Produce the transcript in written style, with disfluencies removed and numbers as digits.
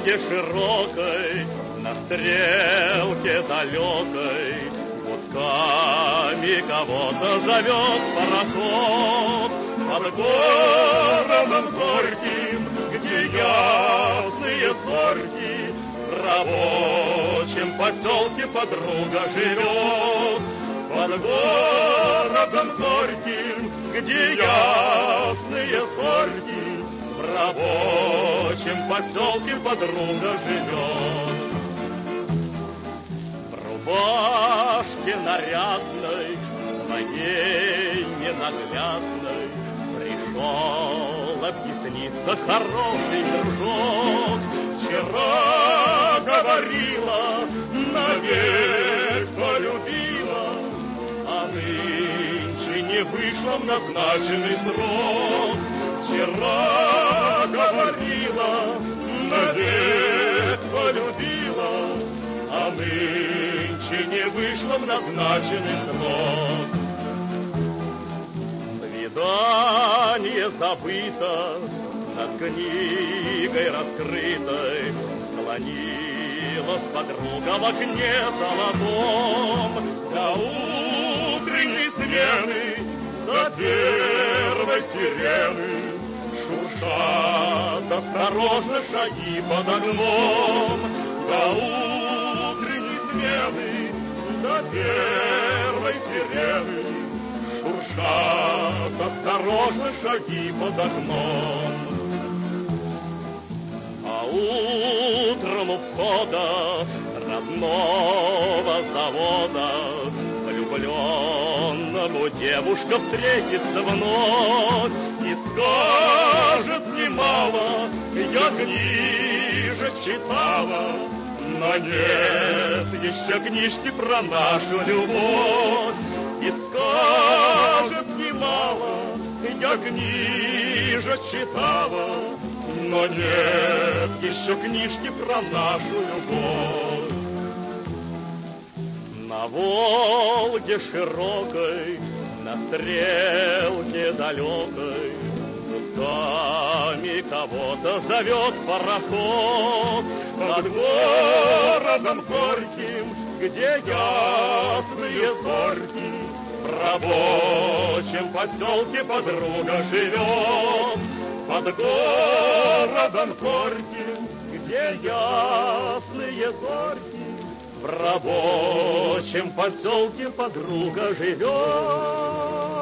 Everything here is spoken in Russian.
Волге широкой, на стрелке далекой, гудками кого-то зовет пароход. Под городом горьким, где ясные зорьки, в рабочем поселке подруга живет. Под городом горьким, где ясные зорьки, в рабочем поселке подруга живет. В рубашке нарядной, своей ненаглядной, пришел объясниться хороший дружок. Вчера говорила, навек полюбила, а нынче не вышла в назначенный срок. Вчера говорила, навек полюбила, а нынче не вышла в назначенный срок. Свидание забыто, над книгой раскрытой склонилась подруга в окне золотом. До утренней смены, за первой сирены, шуршат осторожно шаги под окном. До утренней смены, до первой сирены, шуршат осторожно шаги под окном. А утром у входа родного завода влюбленному девушка встретится вновь и скажет немало: я книжек читала, но нет еще книжки про нашу любовь. И скажет немало: я книжек читала, но нет еще книжки про нашу любовь. На Волге широкой, на стрелке далекой, гудками кого-то зовет пароход. Под городом горьким, где ясные зорьки, в рабочем поселке подруга живет. Под городом горьким, где ясные зорьки, в рабочем поселке подруга живет.